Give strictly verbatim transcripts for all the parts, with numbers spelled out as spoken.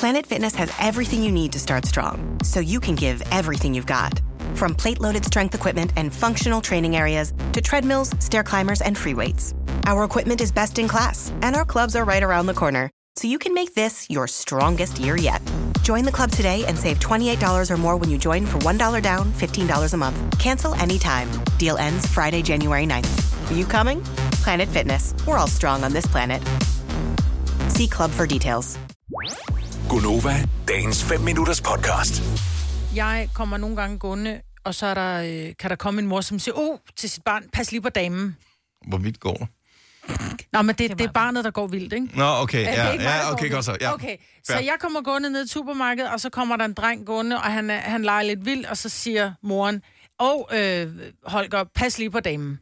Planet Fitness has everything you need to start strong, so you can give everything you've got. From plate-loaded strength equipment and functional training areas to treadmills, stair climbers, and free weights. Our equipment is best in class, and our clubs are right around the corner, so you can make this your strongest year yet. Join the club today and save twenty-eight dollars or more when you join for one dollar down, fifteen dollars a month. Cancel anytime. Deal ends Friday, January ninth. Are you coming? Planet Fitness. We're all strong on this planet. See club for details. Gonova, dagens fem minutters podcast. Jeg kommer nogle gange gående, og så er der, øh, kan der komme en mor, som siger, åh, oh, til sit barn, pas lige på damen. Hvor vidt går det? Nå, men det, det er barnet, der går vildt, ikke? Nå, okay, ja, ja, ja okay, godt så. Ja. Okay, så jeg kommer gående ned i supermarkedet, og så kommer der en dreng gående, og han, han leger lidt vildt, og så siger moren, åh, oh, øh, Holger, pas lige på damen.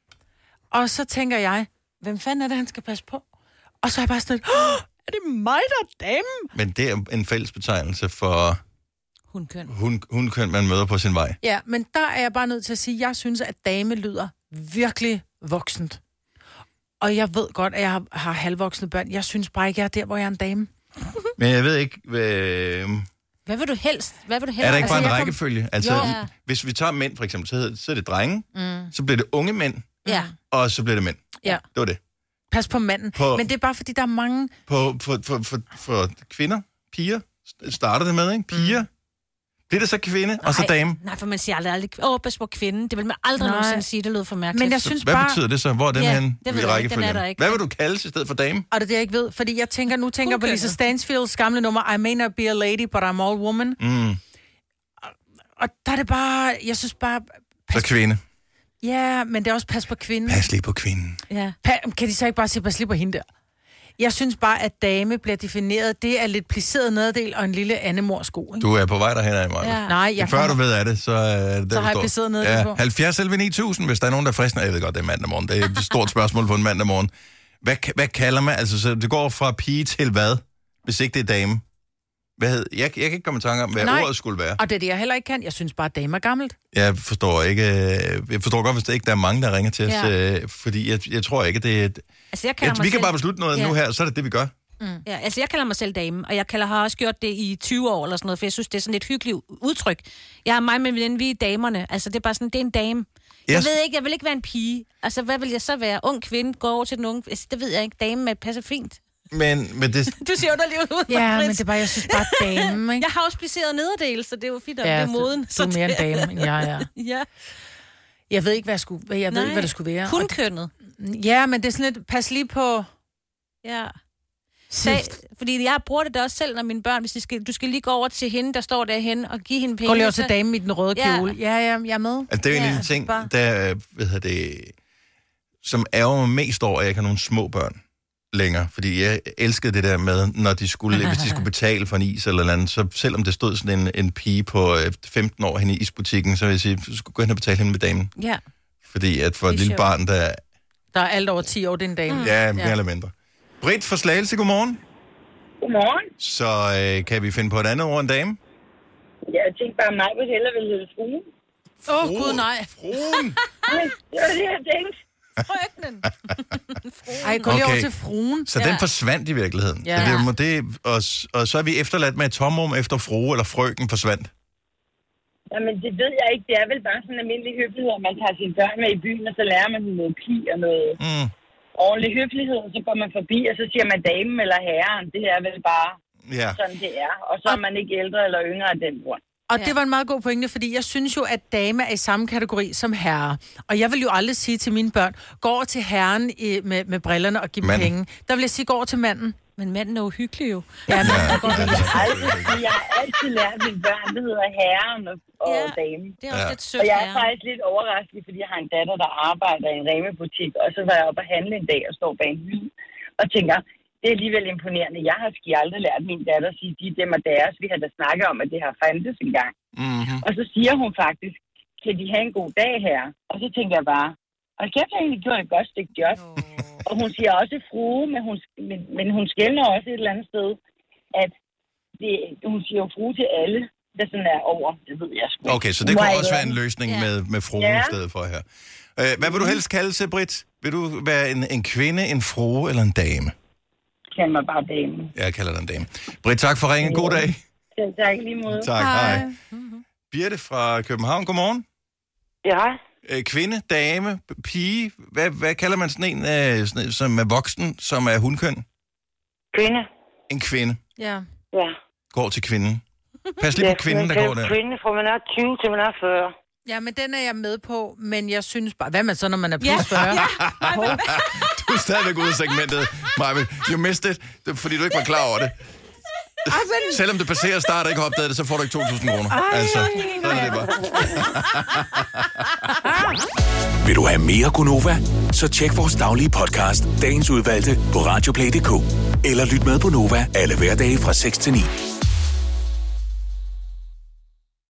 Og så tænker jeg, hvem fanden er det, han skal passe på? Og så er jeg bare sådan, åh, er det mig, der er damen? Men det er en fælles betegnelse for hundkøn. Hun, hundkøn, man møder på sin vej. Ja, men der er jeg bare nødt til at sige, at jeg synes, at dame lyder virkelig voksent. Og jeg ved godt, at jeg har, har halvvoksne børn. Jeg synes bare ikke, jeg er der, hvor jeg er en dame. Men jeg ved ikke... Øh... Hvad vil du helst? Hvad vil du helst? Er der ikke bare altså, en rækkefølge? Kom... Altså, ja. hvis vi tager mænd, for eksempel, så, hedder, så er det drenge, mm. så bliver det unge mænd, ja. og så bliver det mænd. Ja. Det var det. Pas på manden. På... Men det er bare, fordi der er mange... På, for, for, for, for kvinder, piger, starter det med, ikke? Piger. Mm. Bliver det så kvinde, og så dame? Nej, for man siger aldrig, aldrig åh, pas på kvinden. Det vil man aldrig nej. nogensinde sige, det lød for mærkeligt. Men jeg synes hvad bare... betyder det så? Hvor er den ja, hen i rækkefølgen? Hvad vil du kalde i stedet for dame? Og det er det, jeg ikke ved. Fordi jeg tænker, nu tænker jeg på Lisa Stansfields gamle nummer, I may not be a lady, but I'm all woman. Mm. Og, og der er det bare... Jeg synes bare... Så kvinde. Ja, men det er også pas på kvinden. Pas lige på kvinden. Ja. Pa- kan de så ikke bare sige, pas lige på hende der? Jeg synes bare, at dame bliver defineret, det er lidt pliceret nederdel og en lille andemorsko. Du er på vej derhen af, Martin. Ja. Nej, jeg før kommer... du ved af det, så er det så har jeg placeret nederdel ja. på. halvfjerds elleve ni tusind, hvis der er nogen, der er fristende. Jeg ved godt, det er mandag morgen. Det er et stort spørgsmål på en mandag morgen. Hvad, hvad kalder man? Altså, så det går fra pige til hvad, hvis ikke det er dame? Hvad hed? Jeg, jeg kan ikke komme i tanke om, hvad Nej. ordet skulle være. Og det er det, jeg heller ikke kan. Jeg synes bare, at dame er gammelt. Jeg forstår ikke... Jeg forstår godt, hvis der ikke der er mange, der ringer til os. Ja. Øh, fordi jeg, jeg tror ikke, det er... Altså, jeg jeg, vi selv... kan bare beslutte noget ja. nu her, så er det det, vi gør. Mm. Ja, altså jeg kalder mig selv dame, og jeg kalder, har også gjort det i tyve år eller sådan noget, for jeg synes, det er sådan et hyggeligt udtryk. Jeg har mig med veninde, vi er damerne. Altså det er bare sådan, det er en dame. Yes. Jeg ved ikke, jeg vil ikke være en pige. Altså hvad vil jeg så være? Ung kvinde, går over til den unge... Altså, det ved jeg ikke. Dame med passer fint. Men, men det... Du siger under livet ud. Ja, men det er bare, jeg synes bare dame, ikke? Jeg har også placeret nederdel, så det er jo fint, at ja, det er moden. Du, du er mere en dame, end jeg er. Ja. Jeg ved ikke, hvad, jeg skulle, jeg ved ikke, hvad det skulle være. Kun kønnet. Ja, men det er sådan lidt, pas lige på... Ja. Sag, fordi jeg bruger det da også selv, når mine børn, hvis de skal, du skal lige gå over til hende, der står derhen og give hende penge. Gå lige over til damen i den røde kjole. Ja, ja, jeg er med. Altså, det er jo en ja, ting, bare... der, hvad hedder det, som ærger mig mest over, at jeg ikke har nogle små børn længere. Fordi jeg elskede det der med, når de skulle, hvis de skulle betale for en is eller andet, så selvom det stod sådan en, en pige på femten år henne i isbutikken, så vil jeg sige, du skulle gå hen og betale hende med damen. Ja. Fordi at for et lille barn, der... Der er alt over ti år, det er en dame. Mm. Ja, mere ja. eller mindre. Britt fra Slagelse, godmorgen. Godmorgen. Så øh, kan vi finde på et andet ord end dame? Ja, jeg tænkte bare, at mig vil hellere vil hedde fruen. Åh, oh, gud nej. Fruen? Det var det, jeg tænkte. Frøknen. Ej, gå lige okay. over til fruen. Så ja. den forsvandt i virkeligheden. Ja. Så det, må det, og, og så er vi efterladt med et tomrum efter frue eller frøken forsvandt. Jamen, det ved jeg ikke. Det er vel bare sådan en almindelig høflighed, at man tager sine børn med i byen, og så lærer man dem noget pige og noget mm. ordentlig høflighed, og så går man forbi, og så siger man damen eller herren. Det er vel bare ja. sådan, det er. Og så er man ikke ældre eller yngre af den grund. Og ja. det var en meget god pointe, fordi jeg synes jo, at dame er i samme kategori som herre. Og jeg vil jo aldrig sige til mine børn, gå over til herren i, med, med brillerne og give dem penge. Der vil jeg sige, gå over til manden. Men manden er uhyggelig jo. Ja, men ja, går jeg, har altid, jeg har altid lært mine børn, det hedder herren og, og ja, dame. Det er også ja. lidt sødt. Og jeg er faktisk lidt overrasket, fordi jeg har en datter, der arbejder i en Rema-butik, og så var jeg oppe at handle en dag og står bag en hylde og tænker, det er alligevel imponerende. Jeg har ski aldrig lært min datter at sige, de dem og deres. Vi har da snakket om, at det har fandtes engang. Mm-hmm. Og så siger hun faktisk, kan de have en god dag her? Og så tænker jeg bare, og kæft, jeg egentlig gjort et godt stykke job. Oh. Og hun siger også frue, men hun, men, men hun skældner også et eller andet sted, at det, hun siger jo frue til alle, der sådan er over. Det ved jeg sgu. Okay, så det kunne også være en løsning ja. med, med frue ja. i stedet for her. Uh, hvad vil du helst kalde sig, Britt? Vil du være en, en kvinde, en frue eller en dame? Kald mig bare dame. Jeg kalder dig en dame. Britt, tak for ringen. God dag. Selv tak lige måde. Tak, hej. hej. Birte fra København, godmorgen. Ja. Øh, kvinde, dame, pige. Hvad, hvad kalder man sådan en, øh, sådan en, som er voksen, som er hundkøn? Kvinde. En kvinde. Ja. Ja. Går til kvinden. Pas lige ja, på kvinden, der går der. Kvinde, fra man er tyve til man er fyrre. Ja, men den er jeg med på, men jeg synes bare... Hvad med så, når man er plus Ja. fyrre? Ja. Du er stadigvæk ude af segmentet, Maja. You missed it, fordi du ikke var klar over det. Selvom det passerer start og ikke har opdaget det, så får du ikke to tusind kroner. Altså, sådan er det bare. Vil du have mere Gunova? Så tjek vores daglige podcast, dagens udvalgte, på radioplay punktum d k. Eller lyt med på Nova alle hverdage fra seks til ni.